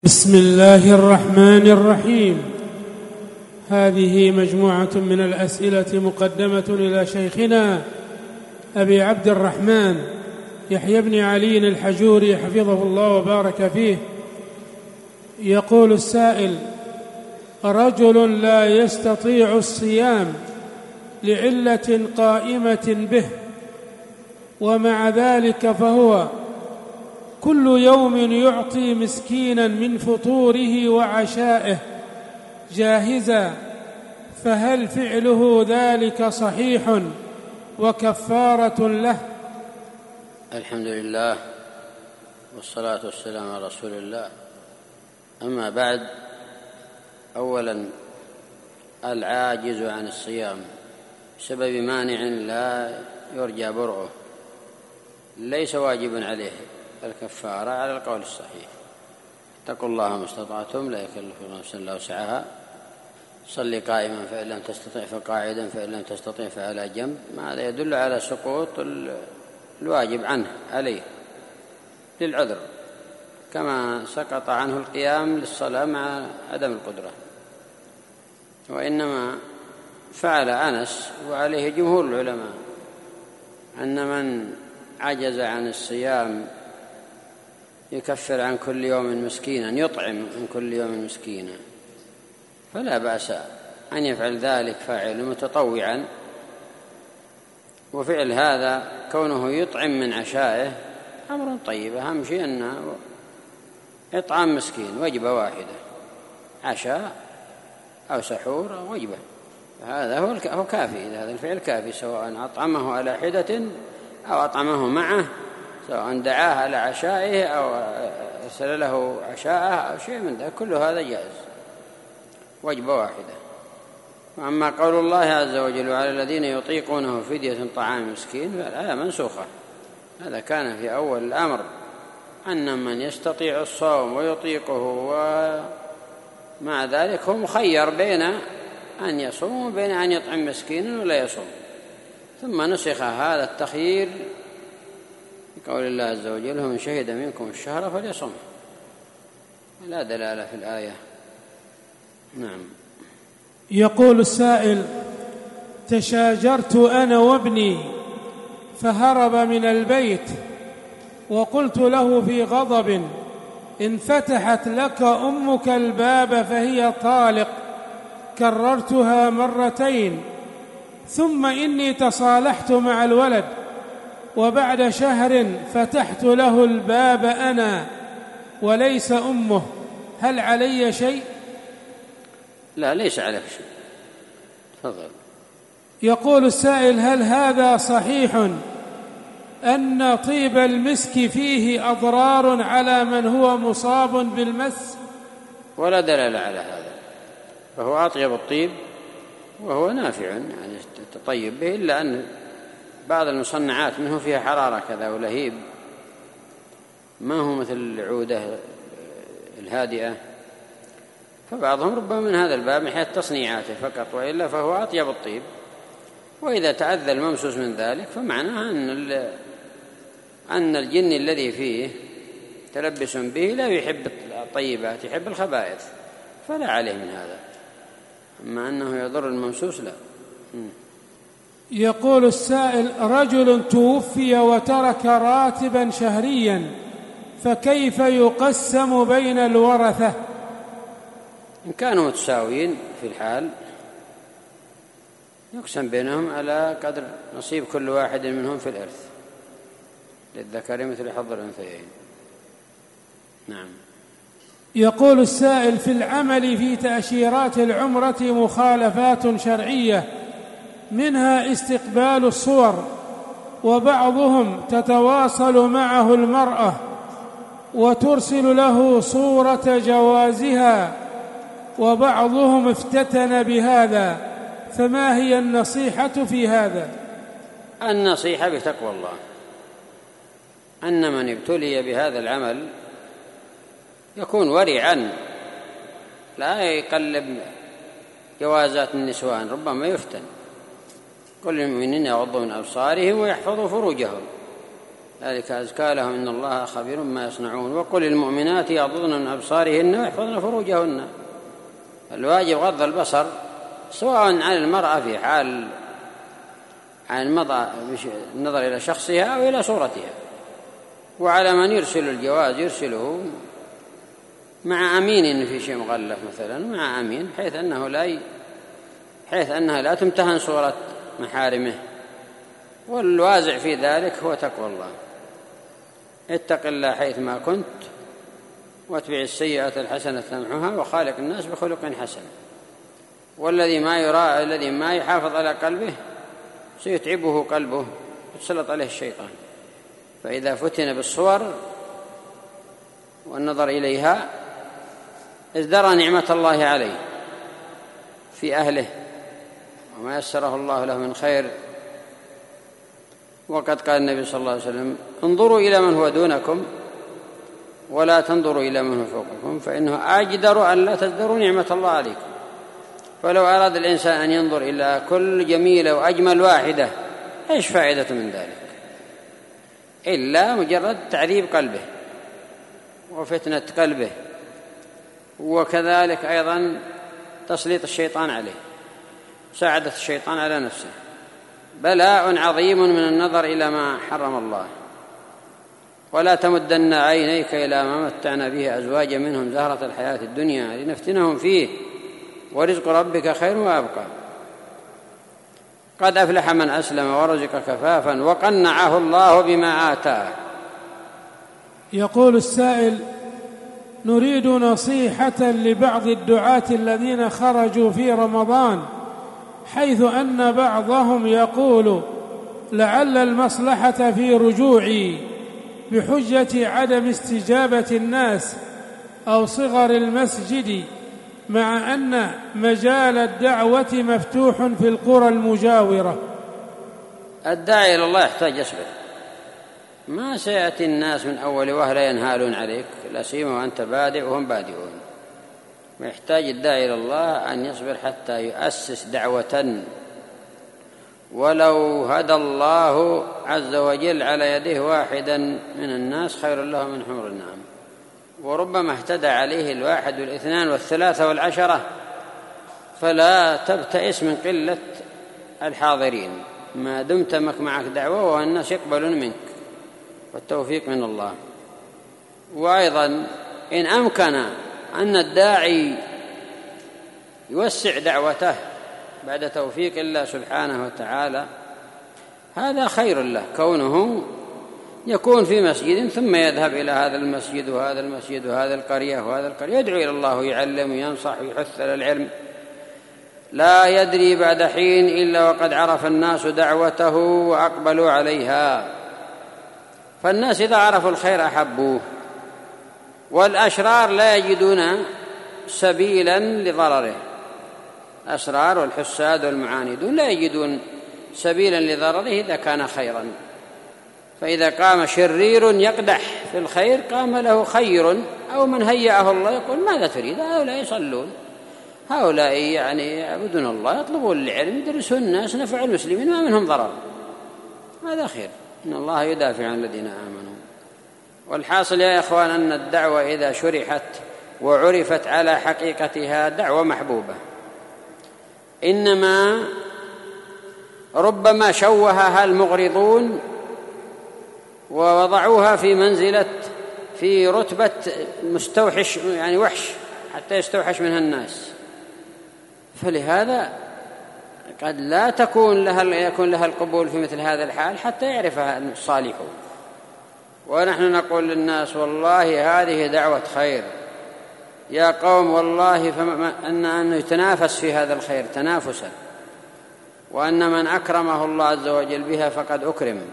بسم الله الرحمن الرحيم. هذه مجموعة من الأسئلة مقدمة إلى شيخنا أبي عبد الرحمن يحيى بن علي الحجوري حفظه الله وبارك فيه. يقول السائل: رجل لا يستطيع الصيام لعلة قائمة به، ومع ذلك فهو كل يوم يعطي مسكينا من فطوره وعشائه جاهزا، فهل فعله ذلك صحيح وكفارة له؟ الحمد لله والصلاة والسلام على رسول الله. أما بعد، أولا العاجز عن الصيام بسبب مانع لا يرجى برؤه ليس واجبا عليه الكفارة على القول الصحيح. اتقوا الله ما استطعتم، لا يكلف نفسا الا وسعها. صلي قائما فإن لم تستطع فقاعدا فإن لم تستطع فعلى جنب. ما هذا يدل على سقوط الواجب عنه عليه للعذر، كما سقط عنه القيام للصلاة مع عدم القدرة. وإنما فعل أنس وعليه جمهور العلماء أن من عجز عن الصيام يكفر عن كل يوم مسكينا، يطعم عن كل يوم مسكينا، فلا بأس أن يفعل ذلك فاعل متطوعا. وفعل هذا كونه يطعم من عشائه أمر طيب، أهم شيء أن إطعام مسكين وجبة واحدة، عشاء أو سحور أو وجبة، هذا هو كافي. هذا الفعل كافي، سواء أطعمه على حدة أو أطعمه معه، سواء دعاه على عشائه أو أرسل له عشاءه أو شيء من ذلك، كل هذا جائز، وجبة واحدة. وأما قول الله عز وجل: وعلى الذين يطيقونه فدية طعام مسكين، فالآية منسوخة. هذا كان في أول الأمر أن من يستطيع الصوم ويطيقه ومع ذلك هو مخير بين أن يصوم وبين أن يطعم مسكينا ولا يصوم، ثم نسخ هذا التخيير بقول الله عز وجل: ومن شهد منكم الشهر فليصم. لا دلالة في الآية. نعم. يقول السائل: تشاجرت أنا وابني فهرب من البيت، وقلت له في غضب: إن فتحت لك أمك الباب فهي طالق. كررتها مرتين، ثم إني تصالحت مع الولد، وبعد شهر فتحت له الباب أنا وليس أمه، هل علي شيء؟ لا، ليس عليك شيء. تفضل. يقول السائل: هل هذا صحيح أن طيب المسك فيه أضرار على من هو مصاب بالمس؟ ولا دلالة على هذا، فهو أطيب الطيب وهو نافع، يعني تطيب به، إلا أن بعض المصنعات منه فيها حرارة كذا ولهيب، ما هو مثل العودة الهادئة، فبعضهم ربما من هذا الباب من حيث تصنيعاته فقط، وإلا فهو أطيب الطيب. وإذا تعذى الممسوس من ذلك فمعناه أن الجن الذي فيه تلبس به لا يحب الطيبات، يحب الخبائث، فلا عليه من هذا. أما أنه يضر الممسوس لا. يقول السائل: رجل توفي وترك راتبا شهريا، فكيف يقسم بين الورثة؟ إن كانوا متساويين في الحال يقسم بينهم على قدر نصيب كل واحد منهم في الإرث، للذكر مثل حظ الأنثيين. نعم. يقول السائل: في العمل في تأشيرات العمرة مخالفات شرعية، منها استقبال الصور، وبعضهم تتواصل معه المرأة وترسل له صورة جوازها، وبعضهم افتتن بهذا، فما هي النصيحة في هذا؟ النصيحة بتقوى الله، أن من ابتلي بهذا العمل يكون ورعا، لا يقلب جوازات النسوان، ربما يفتن. كل المؤمنين يغضوا من أبصارهم ويحفظوا فروجهم، ذلك أزكى لهم إن الله خبير ما يصنعون. وقل للمؤمنات يغضضن من أبصارهن ويحفظن فروجهن. الواجب غض البصر سواء عن المرأة في حال عن النظر إلى شخصها أو إلى صورتها. وعلى من يرسل الجواز يرسله مع أمين إن في شيء مغلف مثلا، مع أمين حيث أنها لا تمتهن صورة محارمه. والوازع في ذلك هو تقوى الله. اتق الله حيثما كنت واتبع السيئة الحسنة تمحها وخالق الناس بخلق حسن. والذي ما يحافظ على قلبه سيتعبه قلبه يتسلط عليه الشيطان. فإذا فتن بالصور والنظر إليها ازدرى نعمة الله عليه في أهله وما يسره الله له من خير. وقد قال النبي صلى الله عليه وسلم: انظروا إلى من هو دونكم ولا تنظروا إلى من هو فوقكم فإنه أجدر أن لا تزدروا نعمة الله عليكم. فلو أراد الإنسان أن ينظر إلى كل جميلة وأجمل واحدة إيش فائدة من ذلك إلا مجرد تعذيب قلبه وفتنة قلبه، وكذلك أيضا تسليط الشيطان عليه، ساعدة الشيطان على نفسه. بلاء عظيم من النظر إلى ما حرم الله. ولا تمدن عينيك إلى ما متعنا به أزواجا منهم زهرة الحياة الدنيا لنفتنهم فيه ورزق ربك خير وأبقى. قد أفلح من أسلم ورزق كفافا وقنعه الله بما آتاه. يقول السائل: نريد نصيحة لبعض الدعاة الذين خرجوا في رمضان، حيث أن بعضهم يقول لعل المصلحة في رجوعي بحجة عدم استجابة الناس أو صغر المسجد، مع أن مجال الدعوة مفتوح في القرى المجاورة. الداعي إلى الله يحتاج يصبر. ما سيأتي الناس من أول وهلة ينهالون عليك، لا سيما وأنت بادئ وهم بادئون. ويحتاج الداعي إلى الله أن يصبر حتى يؤسس دعوة، ولو هدى الله عز وجل على يديه واحدا من الناس خير له من حمر النعم. وربما اهتدى عليه 1 و2 و3 و10. فلا تبتئس من قلة الحاضرين ما دمت معك دعوة والناس يقبلون منك، والتوفيق من الله. وأيضا إن أمكن أن الداعي يوسع دعوته بعد توفيق الله سبحانه وتعالى هذا خير له، كونه يكون في مسجد ثم يذهب إلى هذا المسجد وهذا المسجد وهذا القرية وهذا القرية، يدعو إلى الله ويعلم وينصح ويحث على العلم. لا يدري بعد حين إلا وقد عرف الناس دعوته وأقبلوا عليها. فالناس إذا عرفوا الخير أحبوه، والأشرار لا يجدون سبيلا لضرره. الأشرار والحساد والمعاندون لا يجدون سبيلا لضرره إذا كان خيرا. فإذا قام شرير يقدح في الخير قام له خير، أو من هيأه الله يقول: ماذا تريد؟ هؤلاء يصلون، هؤلاء يعبدون الله، يطلبون العلم، يدرسون الناس، نفع المسلمين، ما منهم ضرر، هذا خير. إن الله يدافع عن الذين آمنوا. والحاصل يا إخوان أن الدعوة إذا شرحت وعرفت على حقيقتها دعوة محبوبة، إنما ربما شوهها المغرضون ووضعوها في رتبة مستوحش، يعني وحش، حتى يستوحش منها الناس. فلهذا قد لا يكون لها القبول في مثل هذا الحال حتى يعرفها الصالحون. ونحن نقول للناس: والله هذه دعوة خير يا قوم، والله أن يتنافس في هذا الخير تنافسا، وأن من أكرمه الله عز وجل بها فقد أكرم.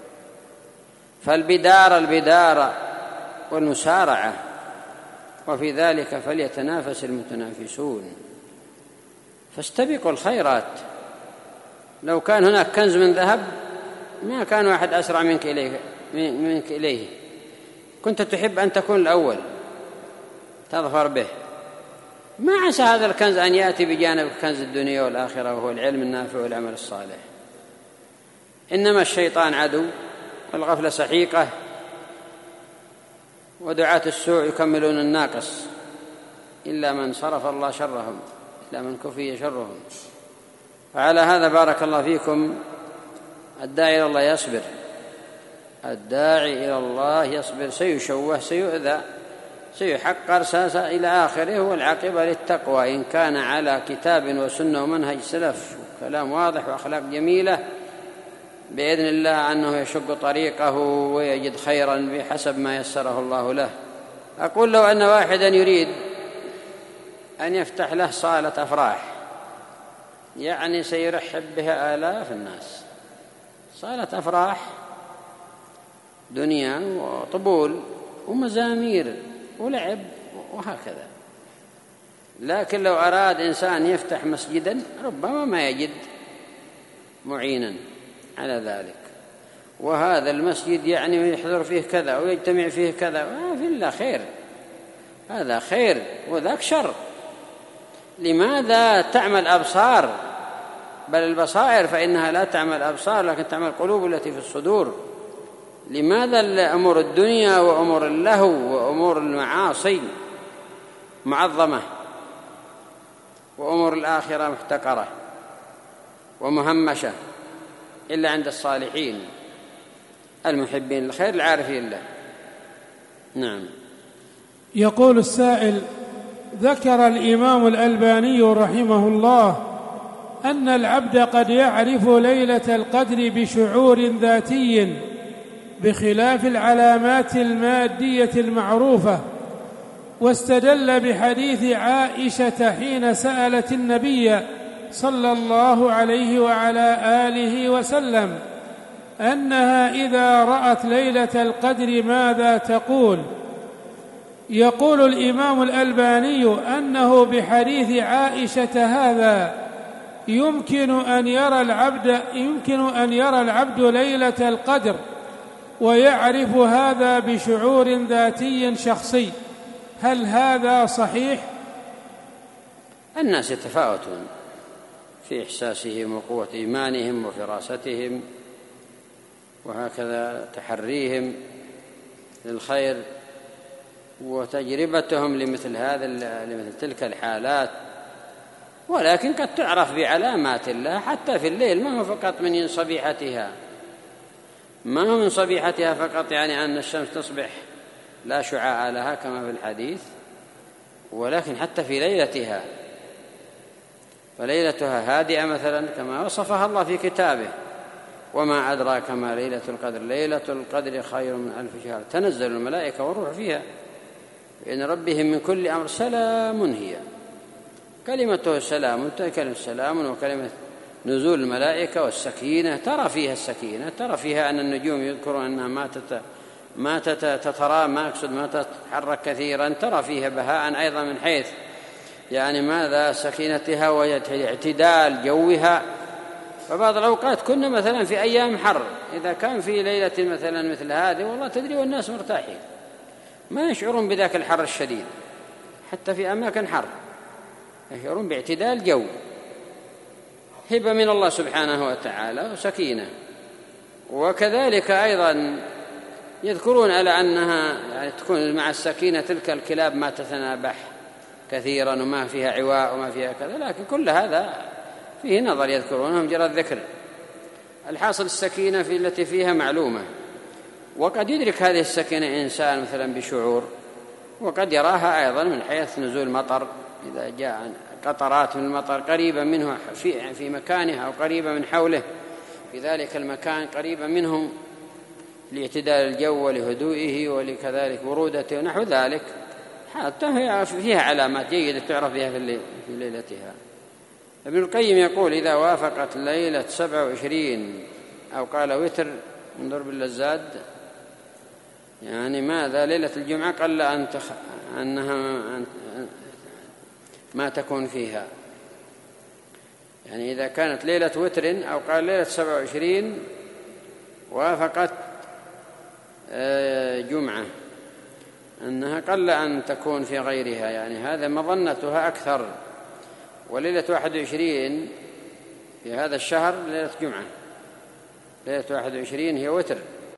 فالبدار والمسارعة، وفي ذلك فليتنافس المتنافسون. فاستبقوا الخيرات. لو كان هناك كنز من ذهب ما كان واحد أسرع منك إليه. كنت تحب أن تكون الأول تظفر به. ما عسى هذا الكنز أن يأتي بجانب كنز الدنيا والآخرة، وهو العلم النافع والعمل الصالح. إنما الشيطان عدو والغفلة سحيقة، ودعاة السوء يكملون الناقص، إلا من صرف الله شرهم، إلا من كفي شرهم. فعلى هذا بارك الله فيكم الداعي إلى الله يصبر، الداعي إلى الله يصبر، سيشوه، سيؤذى، سيحقر، إلى آخره، والعاقبة للتقوى إن كان على كتاب وسنة ومنهج سلف وكلام واضح وأخلاق جميلة، بإذن الله أنه يشق طريقه ويجد خيرا بحسب ما يسره الله له. أقول لو أن واحدا يريد أن يفتح له صالة أفراح، يعني سيرحب بها آلاف الناس، صالة أفراح، دنيا وطبول ومزامير ولعب وهكذا. لكن لو أراد إنسان يفتح مسجدا ربما ما يجد معينا على ذلك، وهذا المسجد يعني يحضر فيه كذا ويجتمع فيه كذا، ما في إلا خير، هذا خير وذاك شر. لماذا تعمى الأبصار؟ بل البصائر فإنها لا تعمى الأبصار لكن تعمى القلوب التي في الصدور. لماذا أمور الدنيا وأمور اللهو وأمور المعاصي معظمة، وأمور الآخرة محتقرة ومهمشة إلا عند الصالحين المحبين الخير العارفين له؟ نعم. يقول السائل: ذكر الإمام الألباني رحمه الله أن العبد قد يعرف ليلة القدر بشعور ذاتي بخلاف العلامات المادية المعروفة، واستدل بحديث عائشة حين سألت النبي صلى الله عليه وعلى آله وسلم أنها إذا رأت ليلة القدر ماذا تقول. يقول الإمام الألباني أنه بحديث عائشة هذا يمكن أن يرى العبد ليلة القدر ويعرف هذا بشعور ذاتي شخصي، هل هذا صحيح؟ الناس يتفاوتون في إحساسهم وقوة إيمانهم وفراستهم، وهكذا تحريهم للخير وتجربتهم لمثل تلك الحالات. ولكن قد تعرف بعلامات الله حتى في الليل، ما هو فقط من صبيحتها، ما هو من صبيحتها فقط يعني أن الشمس تصبح لا شعاع لها كما في الحديث، ولكن حتى في ليلتها، فليلتها هادئة مثلا كما وصفها الله في كتابه: وما أدراك ما ليلة القدر، ليلة القدر خير من 1000 شهر، تنزل الملائكة والروح فيها بإذن ربهم من كل أمر، سلام هي. كلمته السلام، كلمة السلام وكلمة نزول الملائكة والسكينة، ترى فيها السكينة، ترى فيها أن النجوم يذكرون أنها ما تترى، ما أقصد ما تتحرك كثيرا، ترى فيها بهاء أيضا من حيث يعني ماذا سكينتها واعتدال جوها. فبعض الأوقات كنا مثلا في أيام حر، إذا كان في ليلة مثلا مثل هذه والله تدري والناس مرتاحين ما يشعرون بذاك الحر الشديد، حتى في أماكن حر يشعرون باعتدال جو، هبة من الله سبحانه وتعالى وسكينة. وكذلك أيضا يذكرون على أنها يعني تكون مع السكينة تلك الكلاب ما تتنابح كثيرا وما فيها عواء وما فيها كذا، لكن كل هذا فيه نظر يذكرونهم مجرد ذكر. الحاصل السكينة في التي فيها معلومة، وقد يدرك هذه السكينة إنسان مثلا بشعور، وقد يراها أيضا من حيث نزول مطر، إذا جاء قطرات من المطر قريبة منه في مكانه أو قريبة من حوله في ذلك المكان، قريبة منهم لاعتدال الجو ولهدوئه ولكذلك برودته ونحو ذلك، حتى فيها علامات جيدة تعرف بها في ليلتها. ابن القيم يقول: إذا وافقت ليلة 27 أو قال وتر من ضرب اللزاد، يعني ماذا ليلة الجمعة قل أنها ما تكون فيها، يعني إذا كانت ليلة وتر أو قال ليلة 27 وافقت جمعة أنها قل أن تكون في غيرها، يعني هذا مظنتها أكثر. وليلة 21 في هذا الشهر ليلة جمعة، ليلة 21 هي وتر،